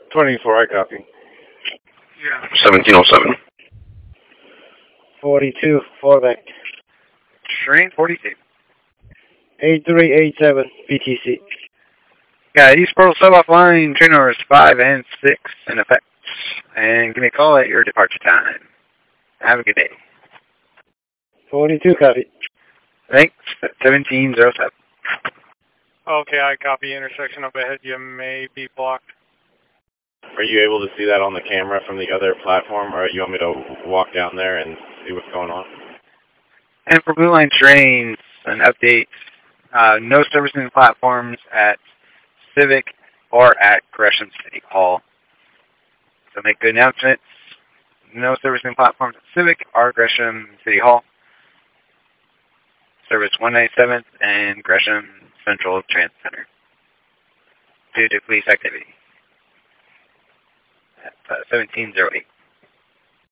24, I copy. Yeah. 1707. 42, fallback. Train 42. 8387, BTC. Got East Portal sub offline, train numbers 5 and 6 in effect. And give me a call at your departure time. Have a good day. 42, copy. Thanks. 1707. Okay, I copy. Intersection up ahead. You may be blocked. Are you able to see that on the camera from the other platform, or you want me to walk down there and see what's going on? And for Blue Line trains, an update. No servicing platforms at Civic or at Gresham City Hall. So make good announcements. No servicing platforms at Civic or Gresham City Hall. Service 197th and Gresham Central Transit Center due to police activity. At 1708.